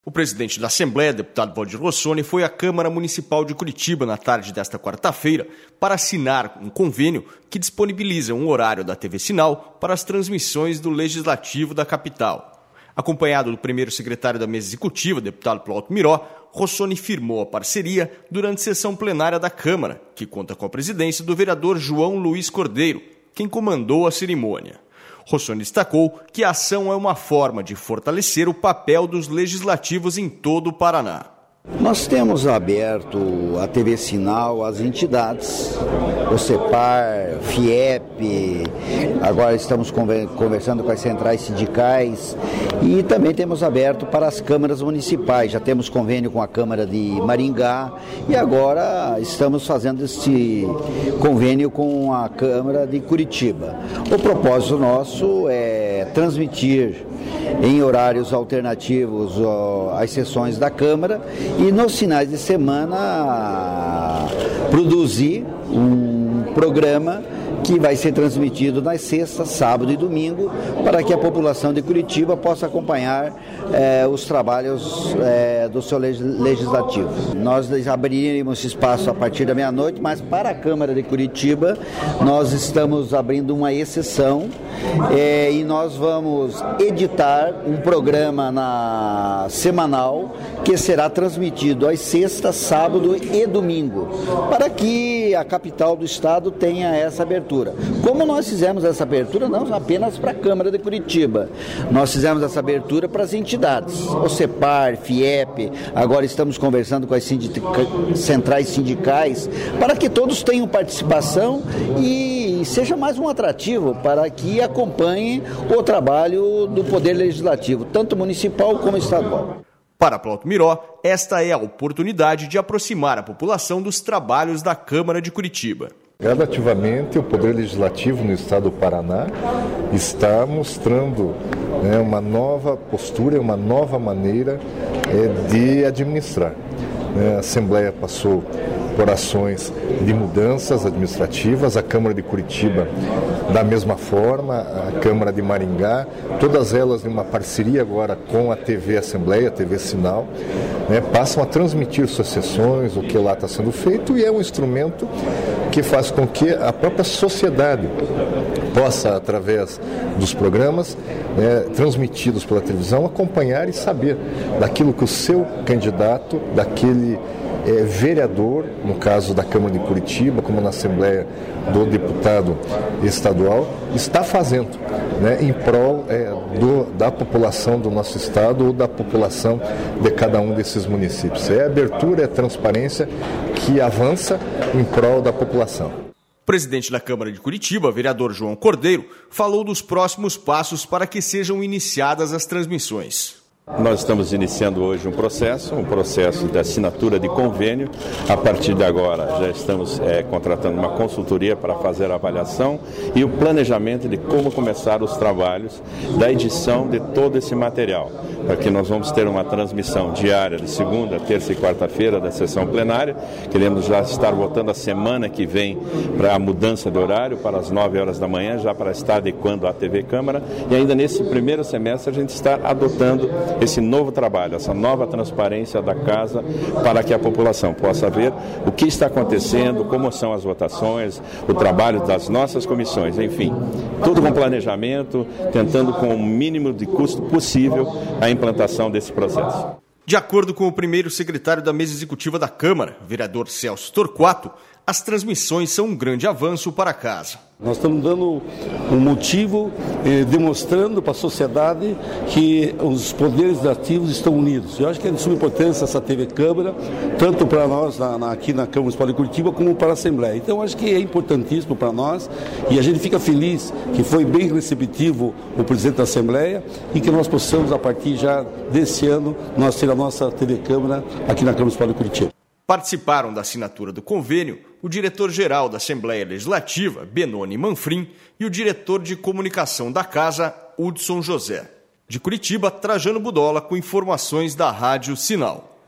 O presidente da Assembleia, deputado Valdir Rossoni, foi à Câmara Municipal de Curitiba na tarde desta quarta-feira para assinar um convênio que disponibiliza um horário da TV Sinal para as transmissões do Legislativo da capital. Acompanhado do primeiro secretário da mesa executiva, deputado Plauto Miró, Rossoni firmou a parceria durante sessão plenária da Câmara, que conta com a presidência do vereador João Luiz Cordeiro, quem comandou a cerimônia. Rossoni destacou que a ação é uma forma de fortalecer o papel dos legislativos em todo o Paraná. Nós temos aberto a TV Sinal às entidades, o CEPAR, FIEP, agora estamos conversando com as centrais sindicais e também temos aberto para as câmaras municipais. Já temos convênio com a Câmara de Maringá e agora estamos fazendo este convênio com a Câmara de Curitiba. O propósito nosso é transmitir em horários alternativos as sessões da Câmara e nos finais de semana produzir um programa que vai ser transmitido nas sextas, sábado e domingo, para que a população de Curitiba possa acompanhar os trabalhos do seu legislativo. Nós abriremos espaço a partir da meia-noite, mas para a Câmara de Curitiba nós estamos abrindo uma exceção e nós vamos editar um programa semanal que será transmitido às sextas, sábado e domingo, para que a capital do estado tenha essa abertura. Como nós fizemos essa abertura, não apenas para a Câmara de Curitiba, nós fizemos essa abertura para as entidades, o CEPAR, FIEP, agora estamos conversando com as centrais sindicais, para que todos tenham participação e seja mais um atrativo para que acompanhem o trabalho do Poder Legislativo, tanto municipal como estadual. Para Plauto Miró, esta é a oportunidade de aproximar a população dos trabalhos da Câmara de Curitiba. Gradativamente, o Poder Legislativo no estado do Paraná está mostrando uma nova postura, uma nova maneira de administrar. A Assembleia passou por ações de mudanças administrativas, a Câmara de Curitiba da mesma forma, a Câmara de Maringá, todas elas em uma parceria agora com a TV Assembleia, a TV Sinal, passam a transmitir suas sessões, o que lá está sendo feito, e é um instrumento que faz com que a própria sociedade possa, através dos programas transmitidos pela televisão, acompanhar e saber daquilo que o seu candidato, daquele vereador, no caso da Câmara de Curitiba, como na Assembleia do deputado estadual, está fazendo em prol da população do nosso estado ou da população de cada um desses municípios. É abertura, é transparência que avança em prol da população. O presidente da Câmara de Curitiba, vereador João Cordeiro, falou dos próximos passos para que sejam iniciadas as transmissões. Nós estamos iniciando hoje um processo de assinatura de convênio. A partir de agora já estamos contratando uma consultoria para fazer a avaliação e o planejamento de como começar os trabalhos da edição de todo esse material, porque nós vamos ter uma transmissão diária de segunda, terça e quarta-feira da sessão plenária. Queremos já estar votando a semana que vem para a mudança de horário para as 9 horas da manhã, já para estar adequando a TV Câmara, e ainda nesse primeiro semestre a gente está adotando esse novo trabalho, essa nova transparência da casa, para que a população possa ver o que está acontecendo, como são as votações, o trabalho das nossas comissões, enfim, tudo com planejamento, tentando com o mínimo de custo possível a implantação desse processo. De acordo com o primeiro secretário da mesa executiva da Câmara, vereador Celso Torquato, as transmissões são um grande avanço para a casa. Nós estamos dando um motivo, demonstrando para a sociedade que os poderes ativos estão unidos. Eu acho que é de suma importância essa TV Câmara, tanto para nós aqui na Câmara Municipal de Curitiba, como para a Assembleia. Então, eu acho que é importantíssimo para nós e a gente fica feliz que foi bem receptivo o presidente da Assembleia e que nós possamos, a partir já desse ano, nós ter a nossa TV Câmara aqui na Câmara Municipal de Curitiba. Participaram da assinatura do convênio o diretor-geral da Assembleia Legislativa, Benoni Manfrim, e o diretor de comunicação da Casa, Hudson José. De Curitiba, Trajano Budola, com informações da Rádio Sinal.